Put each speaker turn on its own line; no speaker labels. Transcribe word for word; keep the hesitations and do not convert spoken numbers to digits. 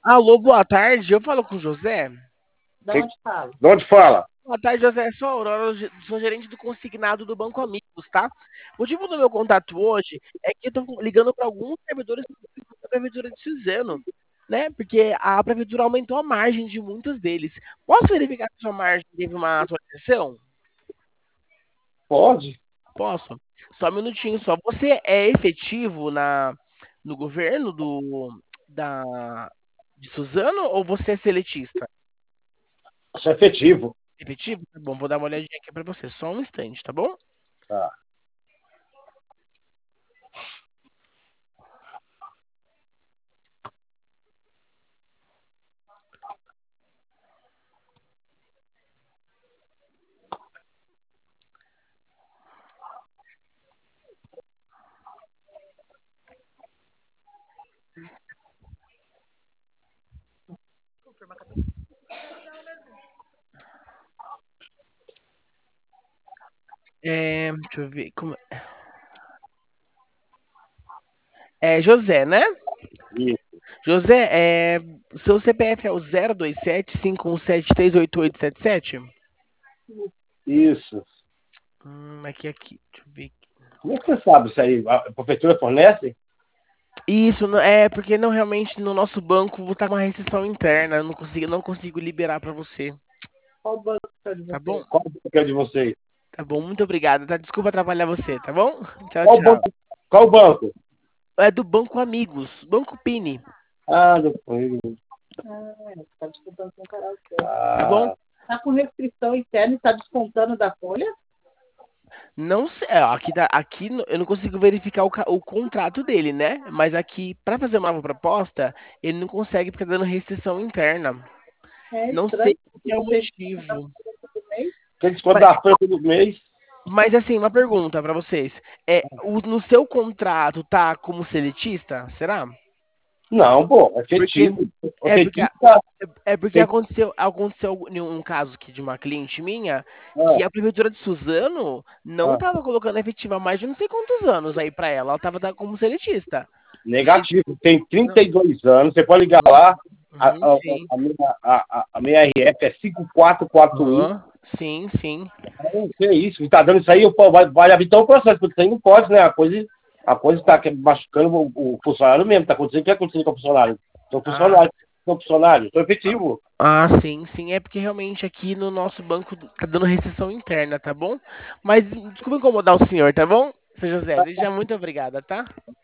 Alô, boa tarde. Eu falo com o José.
De onde fala? De onde fala?
Boa tarde, José. Sou a Aurora, eu ge- sou gerente do consignado do Banco Amigos, tá? O motivo do meu contato hoje é que eu tô ligando para alguns servidores da Prefeitura de Suzano, né? Porque a Prefeitura aumentou a margem de muitos deles. Posso verificar se a sua margem teve uma atualização?
Pode?
Posso? Só um minutinho só. Você é efetivo na, no governo do, da, de Suzano ou você é seletista?
Isso é efetivo.
Efetivo? Tá bom, vou dar uma olhadinha aqui pra você. Só um instante, tá bom?
Tá.
É, deixa eu ver. Como... É José, né?
Isso.
José, é, seu C P F é o zero dois sete cinco um sete três oito oito sete sete?
Isso.
Hum, aqui, aqui. Deixa eu ver.
Como é que você sabe isso aí? A prefeitura fornece?
Isso, não- é porque não realmente no nosso banco tá com uma restrição interna. Eu não consigo, não consigo liberar pra você.
Qual banco que é de
Tá bom?
vocês? Qual banco que é de vocês?
Tá bom, muito obrigado, tá? Desculpa atrapalhar você, tá bom? Tchau,
Qual
tchau.
banco? Qual banco?
É do Banco Amigos, Banco Pini,
Ah, do Coelho. Ah, está descontando com caractere.
tá bom?
Ah, está com restrição interna e está descontando da folha?
Não sei, é, aqui, tá, aqui no- eu não consigo verificar o, ca- o contrato dele, né? Mas aqui, para fazer uma nova proposta, ele não consegue porque tá dando restrição interna.
É
Não sei
estranho.
o que é o
Vocês descontam
motivo.
todo mês? Quem desconta
Mas,
da folha todo mês?
mas, assim, uma pergunta para vocês. É, o- no seu contrato tá como seletista? Será?
Não, pô, é
Porque
efetivo.
é porque
Efetivo tá.
é porque
Efetivo.
aconteceu aconteceu em um caso aqui de uma cliente minha
Ah,
que a prefeitura de Suzano não
ah.
estava colocando efetiva há mais de não sei quantos anos aí para ela. Ela estava como seletista. E
Negativo, tem trinta
não.
e dois anos, você pode ligar
Uhum,
lá, a,
uhum,
a,
sim.
a minha, a, a- a minha R F é cinco quatro quatro um.
Aham, sim, sim.
Então, que é isso, e tá dando isso aí, pô, vai, vai habitar o processo, porque isso aí não pode, né? A coisa, a coisa tá que- machucando o, o funcionário mesmo, tá acontecendo, o que é acontecendo com o funcionário? Sou
Ah,
funcionário, sou funcionário, sou efetivo.
ah, sim, sim. É porque realmente aqui no nosso banco tá dando restrição interna, tá bom? Mas desculpa incomodar o senhor, tá bom? Seu José, desde já muito obrigada, tá?